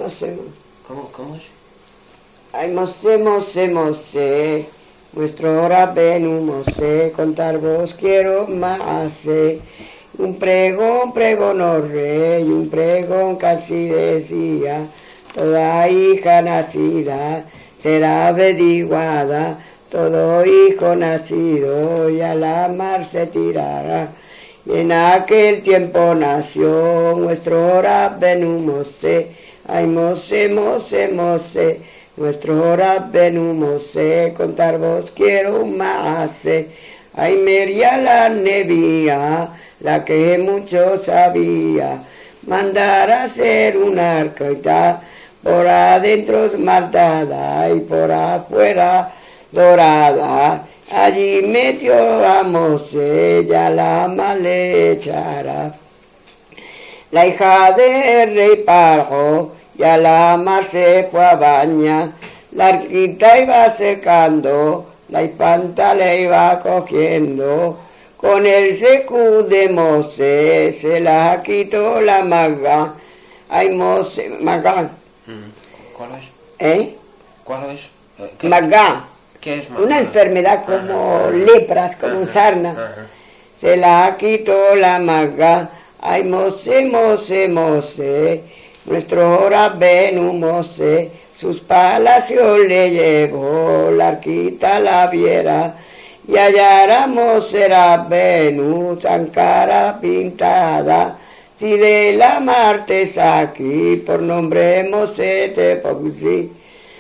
Mosé. ¿Cómo es? Ay, Mosé, Mosé, Mosé, nuestro Rabbenu Mosé, contar vos quiero más. Un pregón pregonó rey, un pregón casi decía, toda hija nacida será averiguada, todo hijo nacido y a la mar se tirará. Y en aquel tiempo nació nuestro Rabbenu Mosé, ay Mosé, Mosé, Mosé, nuestro Rabbenu Mosé, contar vos quiero más. Ay María la nevía, la que mucho sabía, mandar a hacer un arca, por adentro esmaltada y por afuera dorada. Allí metió a Mosé, ya la mal le echará. La hija del rey Parjo, ya la mar se fue a bañar. La arquita iba acercando, la espanta le iba cogiendo. Con el secu de Mosé se la quitó la maga. Ay, Mosé, maga. ¿Cuál es? ¿Cuál es? Maga. ¿Qué es maga? Una enfermedad como lepras, como sarna. Se la quitó la maga. Ay, Mosé, Mosé, Mosé, nuestro Rabbenu Mosé, sus palacios le llevó, la arquita la viera. Y hallará Mosé Rabbenu, tan cara pintada, si de la mar te saquí, por nombre Mosé te puse.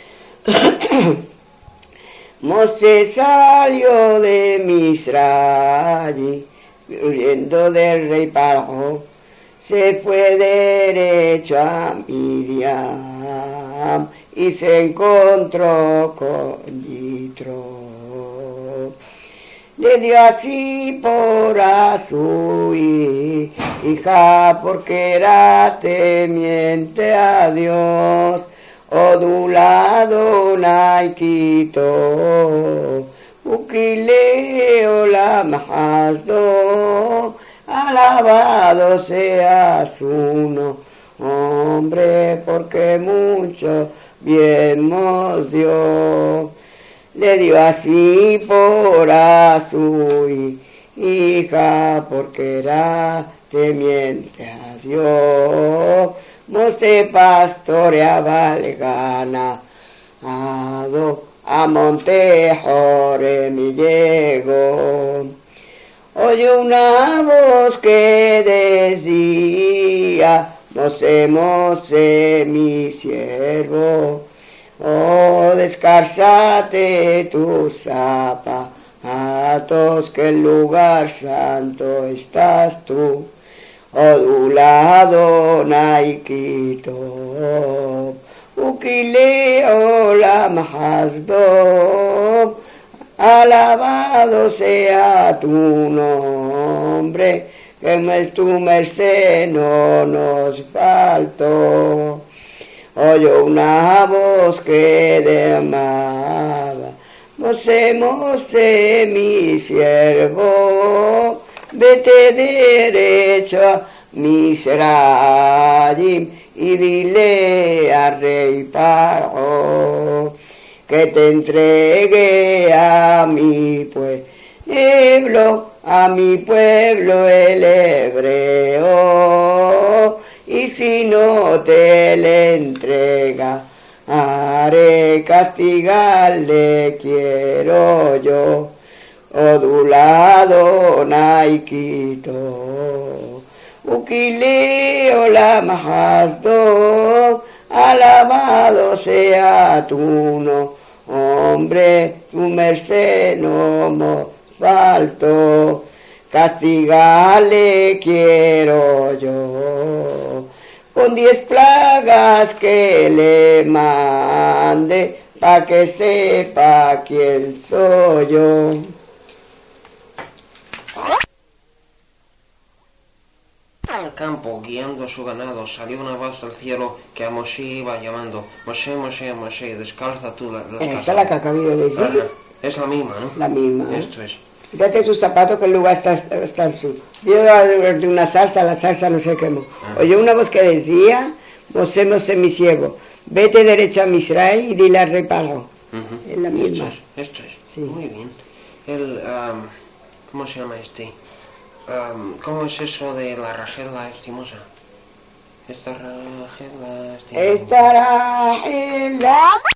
Mosé salió de Misraim, huyendo del rey Parjo, se fue derecho a Midian y se encontró con Yitro. Le dio así por a su hija, porque era temiente a Dios, odulado naikito, ukileo la mahasdo, alabado sea su nombre, porque mucho bien nos dio. Le dio así por a su hija, porque era temiente a Dios. Mosé pastoreaba el ganado, a monte Jorem y llegó. Oyó una voz que decía, Mosé, Mosé, mi siervo, oh, descálzate tus zapatos, que en lugar santo estás tú. Odulado naikito, ukileo la mahasdo, alabado sea tu nombre, que tu merced no nos faltó. Oyó una voz que demandaba, Mosé, Mosé, mi siervo, vete derecho a Misraim y dile al rey Parjo que te entregue a mi pueblo el hebreo, y si no te le entrega, haré castigarle, quiero yo. Odulado naikito, ukileo la mahasdo, alabado sea tu nombre, tu merced no nos faltó, castigarle quiero yo, con 10 plagas que le mande, pa' que sepa quién soy yo. Al campo, guiando a su ganado, salió una voz del cielo que a Mosé iba llamando, Mosé, Mosé, Mosé, descalza tú las Esa es la que acabo de decir. Ajá. Es la misma, ¿no? La misma. Esto es. Quítate tus zapatos que el lugar está al sur. Vio de una zarza, la zarza no se quemó. Oyó una voz que decía, Mosé, Mosé, mi siervo, vete derecho a Misraim y dile al rey Parao. Es la misma. Esto es. Sí. Muy bien. ¿Cómo se llama este? ¿Cómo es eso de la Rachel la estimosa? Esta Rachel la estimosa. Esta Rachel la